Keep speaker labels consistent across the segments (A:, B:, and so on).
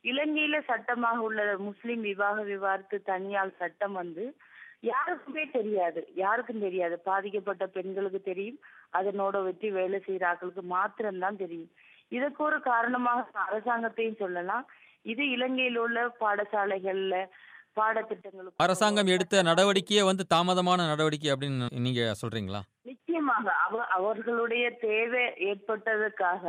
A: இலங்கையில சட்டமாக உள்ள முஸ்லிம் விவாகரத்து தனியால் சட்டம் யாருக்கும் தெரியாது. பாதிக்கப்பட்ட பெண்களுக்கு தெரியும், அதனோட வெற்றி வேலை செய்யற ஆட்களுக்கு மாத்திரம்தான் தெரியும். இதுக்கு ஒரு காரணமாக அரசாங்கத்தையும் சொல்லலாம். இது இலங்கையில் உள்ள பாடசாலைகள்ல பாடத்திட்டங்களுக்கு
B: அரசாங்கம் எடுத்த நடவடிக்கையே தாமதமான நடவடிக்கை அப்படின்னு நீங்க சொல்றீங்களா?
A: நிச்சயமாக அவர்களுடைய தேவை ஏற்பட்டதுக்காக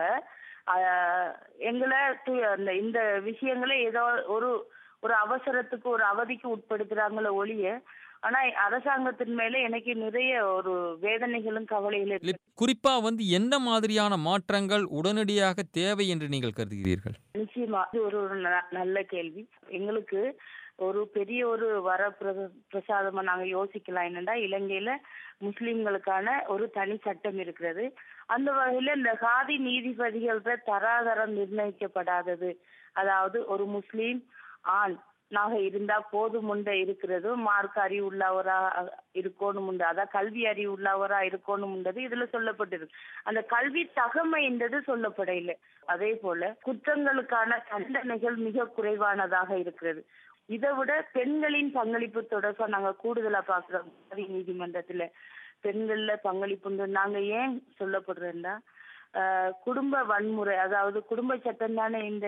A: எங்களை இந்த விஷயங்களை ஏதோ ஒரு ஒரு அவசரத்துக்கு ஒரு அவதிக்கு உட்படுத்துறாங்களோ ஒழிய, ஆனா அரசாங்கத்தின் மேல எனக்கு நிறைய ஒரு வேதனைகளும் கவலைகளும் இருக்கு.
B: குறிப்பா எந்த மாதிரியான மாற்றங்கள் உடனடியாக தேவை என்று நீங்கள் கருதுகிறீர்கள்?
A: நிச்சயமா இது ஒரு நல்ல கேள்வி. எங்களுக்கு ஒரு பெரிய ஒரு பிரசாதமா நாங்க யோசிக்கலாம். என்னன்னா, இலங்கையில முஸ்லிம்களுக்கான ஒரு தனி சட்டம் இருக்கிறது. அந்த வகையில இந்த காதி நீதிபதிகள தராதரம் நிர்ணயிக்கப்படாதது, அதாவது ஒரு முஸ்லீம் ஆண் இருந்தா போதுமுண்ட இருக்கிறது, மார்க்க அறிவு உள்ளவரா இருக்கணும், அதான் கல்வி அறிவு உள்ளவரா இருக்கணும்ன்றது இதுல சொல்லப்பட்டிருக்கு. அந்த கல்வி தகமை என்றது சொல்லப்பட இல்லை. அதே போல குற்றங்களுக்கான தண்டனைகள் மிக குறைவானதாக இருக்கிறது. இதை விட பெண்களின் பங்களிப்பு தொடர்பா நாங்க கூடுதலா பாக்குறோம். நீதிமன்றத்துல பெண்கள்ல பங்களிப்பு நாங்க ஏன் சொல்லப்படுறோம்னா, குடும்ப வன்முறை, அதாவது குடும்ப சட்டம் தானே இந்த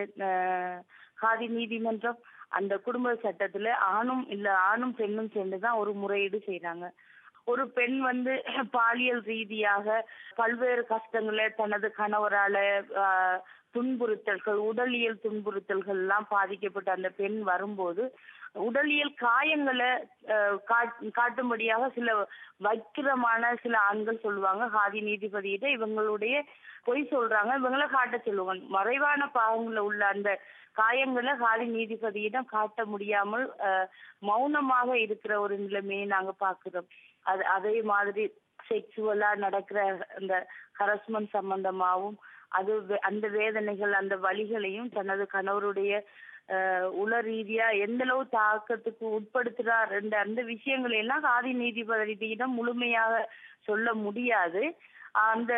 A: காதி நீதிமன்றம். அந்த குடும்ப சட்டத்துல ஆணும் பெண்ணும் சேர்ந்துதான் ஒரு முறையீடு செய்யறாங்க. ஒரு பெண் பாலியல் ரீதியாக பல்வேறு கஷ்டங்களை தனது கணவரால துன்புறுத்தல்கள், உடலியல் துன்புறுத்தல்கள் எல்லாம் பாதிக்கப்பட்ட அந்த பெண் வரும்போது உடலியல் காயங்களை காட்டும்படியாக சில வக்கிரமான சில ஆண்கள் சொல்லுவாங்க. காதி நீதிபதியிட்ட இவங்களுடைய பொய் சொல்றாங்க, இவங்களை காட்ட சொல்லுவாங்க. மறைவான பாகங்கள்ல உள்ள அந்த காயங்களை காதி நீதிபதியிடம் காட்ட முடியாமல் மௌனமாக இருக்கிற ஒரு நிலைமையை நாங்க பாக்குறோம். அதே மாதிரி செக்சுவலா நடக்கிற அந்த ஹரஸ்மெண்ட் சம்பந்தமாகவும் அந்த வேதனைகள் அந்த வலிகளையும் தனது கணவருடைய உள ரீதியா எந்த அளவு தாக்கத்துக்கு உட்படுத்துறார் அந்த விஷயங்களை எல்லாம் காதி நீதிபதியிடம் முழுமையாக சொல்ல முடியாது. அந்த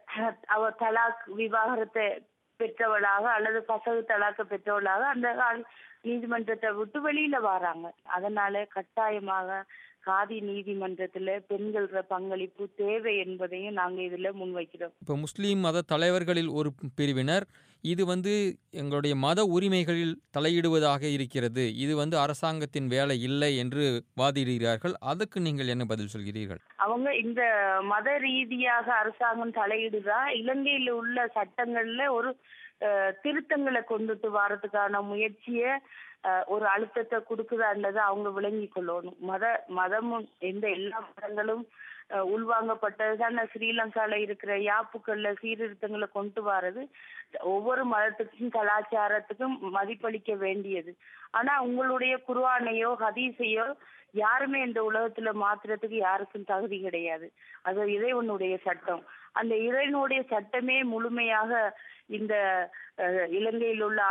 A: அவர் தலாக் விவாகரத்தை பெற்றவளாக அல்லது கசகு தலாக்க பெற்றவளாக அந்த நீதிமன்றத்தை விட்டு வெளியில வராங்க. அதனால கட்டாயமாக காதி நீதிமன்றத்துல பெண்கள் பங்களிப்பு தேவை என்பதையும் நாங்க இதுல முன்வைக்கிறோம்.
B: இப்ப முஸ்லீம் மத தலைவர்களில் ஒரு பிரிவினர் இது எங்களுடைய மத உரிமைகளில் தலையிடுவதாக இருக்கிறது, இது அரசாங்கத்தின் வேலை இல்லை என்று வாதிடுகிறார்கள். அதுக்கு நீங்கள் என்ன பதில் சொல்கிறீர்கள்?
A: அவங்க இந்த மத ரீதியாக அரசாங்கம் தலையிடுதா, இலங்கையில உள்ள சட்டங்கள்ல ஒரு திருத்தங்களை கொண்டுட்டு வரதுக்கான முயற்சிய ஒரு அழுத்தத்தை கொடுக்குதான்றதை அவங்க விளங்கி கொள்ளணும். மதமும் எல்லா மதங்களும் உள்வாங்கப்பட்டதுதான். ஸ்ரீலங்கால இருக்கிற யாப்புக்கள்ல சீர்திருத்தங்களை கொண்டு வர்றது ஒவ்வொரு மதத்துக்கும் கலாச்சாரத்துக்கும் மதிப்பளிக்க வேண்டியது. ஆனா உங்களுடைய குர்ஆனையோ ஹதீஸையோ யாருமே இந்த உலகத்துல மாத்துறதுக்கு யாருக்கும் தகுதி கிடையாது. அது இறைவனுடைய சட்டம். அந்த இறைவனுடைய சட்டமே முழுமையாக இந்த இலங்கையில் உள்ள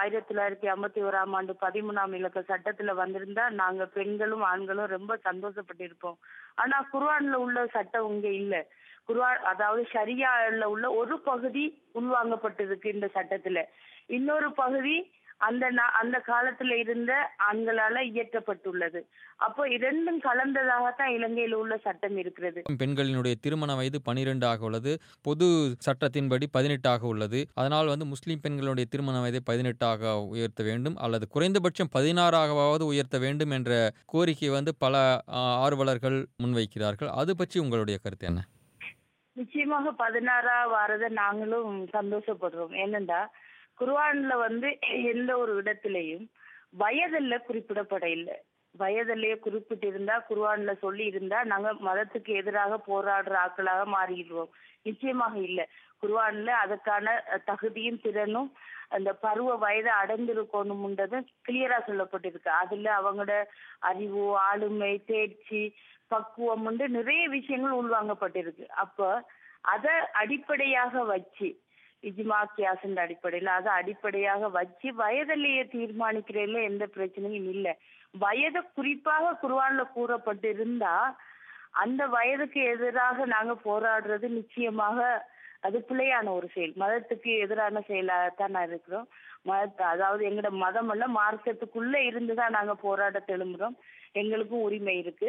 A: 1951ஆம் ஆண்டு 13ஆம் இலக்க சட்டத்துல வந்திருந்தா நாங்க பெண்களும் ஆண்களும் ரொம்ப சந்தோஷப்பட்டு இருப்போம். ஆனா குர்ஆன்ல உள்ள சட்டம் இங்க இல்ல. குர்ஆன் அதாவது ஷரியால உள்ள ஒரு பகுதி உள்வாங்கப்பட்டிருக்கு இந்த சட்டத்துல, இன்னொரு பகுதி அந்த காலத்துல இருந்த ஆண்களால இயற்றப்பட்டுள்ளது. அப்போ இரண்டும் கலந்ததாகத்தான் இலங்கையில் உள்ள சட்டம் இருக்கிறது.
B: பெண்களினுடைய திருமண வயது 12 ஆக உள்ளது, பொது சட்டத்தின்படி 18 உள்ளது. அதனால் முஸ்லிம் பெண்களுடைய திருமண வயதை 18 உயர்த்த வேண்டும் அல்லது குறைந்தபட்சம் 16 உயர்த்த வேண்டும் என்ற கோரிக்கை பல ஆர்வலர்கள் முன்வைக்கிறார்கள். அது பற்றி உங்களுடைய கருத்து என்ன?
A: நிச்சயமாக 16 வாரத நாங்களும் சந்தோஷப்படுறோம். ஏனென்றா குர்ஆன்ல எந்த ஒரு இடத்திலையும் வயதில் குறிப்பிடப்பட இல்லை. வயதிலேயே குறிப்பிட்டிருந்தா குர்ஆன்ல சொல்லி இருந்தா நாங்க மதத்துக்கு எதிராக போராடுற ஆட்களாக மாறிடுவோம். நிச்சயமாக இல்லை. குர்ஆன்ல அதுக்கான தகுதியும் திறனும் அந்த பருவ வயதை அடைந்திருக்கணும்ன்றது கிளியரா சொல்லப்பட்டிருக்கு. அதுல அவங்களோட அறிவு, ஆளுமை, தேர்ச்சி, பக்குவம் நிறைய விஷயங்கள் உள்வாங்கப்பட்டிருக்கு. அப்ப அதை அடிப்படையாக வச்சு இஜ்மா கியாஸ் அடிப்படையில் அதை அடிப்படையாக வச்சு வயதிலேயே தீர்மானிக்கிறதுல எந்த பிரச்சனையும் இல்லை. வயது குறிப்பாக குர்ஆன்ல கூறப்பட்டிருந்தா அந்த வயதுக்கு எதிராக நாங்க போராடுறது நிச்சயமாக அது பிழையான ஒரு செயல், மதத்துக்கு எதிரான செயலாகத்தான் நான் இருக்கிறோம். அதாவது எங்களோட மதம் அல்ல, மார்க்கத்துக்குள்ள இருந்துதான் நாங்க போராட்டத்தை எழும்புறோம். எங்களுக்கும் உரிமை இருக்கு.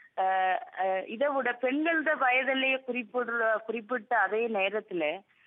A: இதை விட பெண்களோட வயதிலேயே குறிப்பிட்ட அதே நேரத்துல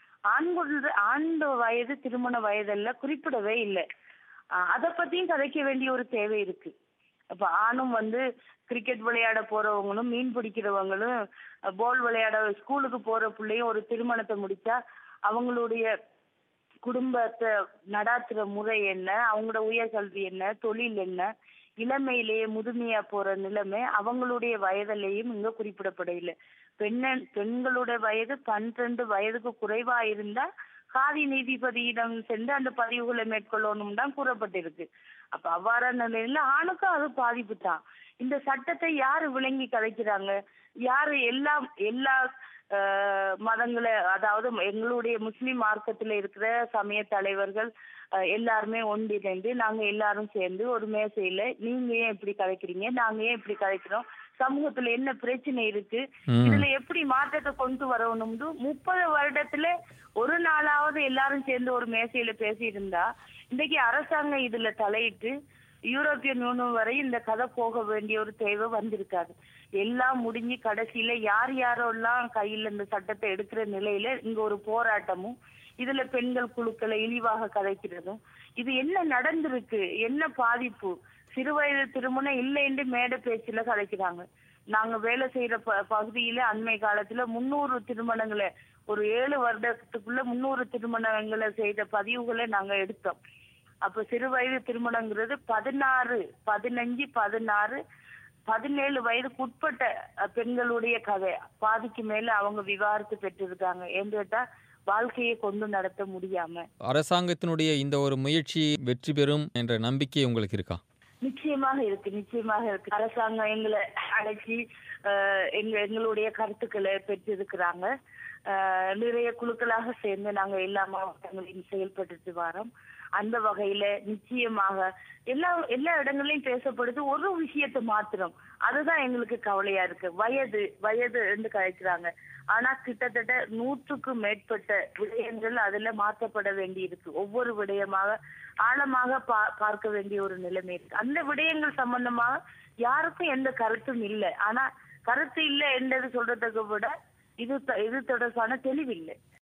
A: ஆண் வயது திருமண வயதல்ல குறிப்பிடவே இல்லை. அதை பத்தியும் கதைக்க வேண்டிய ஒரு தேவை இருக்கு. அப்ப ஆணும் கிரிக்கெட் விளையாட போறவங்களும், மீன் பிடிக்கிறவங்களும், பால் விளையாட ஸ்கூலுக்கு போற பிள்ளையும் ஒரு திருமணத்தை முடிச்சா அவங்களுடைய குடும்பத்தை நடாத்துற முறை என்ன, அவங்களோட உயர்கல்வி என்ன, தொழில் என்ன, இளமையிலேயே முதுமையா போற நிலைமை அவங்களுடைய வயதிலேயும் இங்க குறிப்பிடப்படவில்லை. பெண்களுடைய வயது 12 வயதுக்கு குறைவா இருந்தா காதி நீதிபதியிடம் சென்று அந்த பதிவுகளை மேற்கொள்ளணும் தான் கூறப்பட்டிருக்கு. அப்ப அவ்வாறான நிலையில ஆணுக்கும் அது பாதிப்பு தான். இந்த சட்டத்தை யாரு விளங்கி கதைக்கிறாங்க? யாரு எல்லா மதங்களை, அதாவது எங்களுடைய முஸ்லிம் மார்க்கத்துல இருக்கிற சமய தலைவர்கள் எல்லாருமே ஒன்றிணைந்து நாங்க எல்லாரும் சேர்ந்து ஒரு மேசையில நீங்க ஏன் இப்படி கதைக்கிறீங்க, நாங்க ஏன் இப்படி கதைக்கிறோம், சமூகத்துல என்ன பிரச்சனை இருக்கு, இதுல எப்படி மாற்றத்தை கொண்டு வரணும்னு 30 வருடத்துல ஒரு நாளாவது எல்லாரும் சேர்ந்து ஒரு மேசையில பேசி இருந்தா இன்னைக்கு அரசாங்கம் இதுல தலையிட்டு யூரோப்பியன் யூனியன் வரை இந்த கதை போக வேண்டிய ஒரு தேவை வந்திருக்காது. எல்லாம் முடிஞ்சு கடைசியில யாரெல்லாம் கையில இந்த சட்டத்தை எடுக்கிற நிலையில இங்க ஒரு போராட்டமும், இதுல பெண்கள் குழுக்களை இழிவாக கதைக்கிறதும், இது என்ன நடந்திருக்கு, என்ன பாதிப்பு, சிறுவயது திருமணம் இல்லைன்னு மேடை பேச்சுல கதைக்கிறாங்க. நாங்க வேலை செய்யற பகுதியில அண்மை காலத்துல 300 திருமணங்களை, ஒரு 7 வருடத்துக்குள்ள 300 திருமணங்களை செய்த பதிவுகளை நாங்க எடுத்தோம். அப்ப சிறுவயது திருமணங்கிறது 16, 15, 16, 17 வயதுக்கு உட்பட்ட பெண்களுடைய கதை. பாதிக்கு மேல அவங்க விவாகரத்து பெற்றிருக்காங்க. ஏன்னு கேட்டா வாழ்க்கையை கொண்டு நடத்த முடியாம.
B: அரசாங்கத்தினுடைய இந்த ஒரு முயற்சி வெற்றி பெறும் என்ற நம்பிக்கை உங்களுக்கு இருக்கா?
A: நிச்சயமாக இருக்கு. அரசாங்கம் எங்களை அழைச்சி எங்களுடைய கருத்துக்களை பெற்றிருக்கிறாங்க. நிறைய குழுக்களாக சேர்ந்து நாங்க எல்லா மாவட்டங்களையும் செயல்பட்டு வரோம். அந்த வகையில நிச்சயமாக எல்லா இடங்களையும் பேசப்படுது ஒரு விஷயத்தை மாத்திரம். அதுதான் எங்களுக்கு கவலையா இருக்கு. வயது என்று கழிக்கிறாங்க. ஆனா கிட்டத்தட்ட 100க்கும் மேற்பட்ட விடயங்கள் அதுல மாற்றப்பட வேண்டி இருக்கு. ஒவ்வொரு விடயமாக ஆழமாக பார்க்க வேண்டிய ஒரு நிலைமை இருக்கு. அந்த விடயங்கள் சம்பந்தமாக யாருக்கும் எந்த கருத்தும் இல்லை. ஆனா கருத்து இல்லை என்றது சொல்றதுக்கு விட இது தொடர்பான தெளிவில்லை.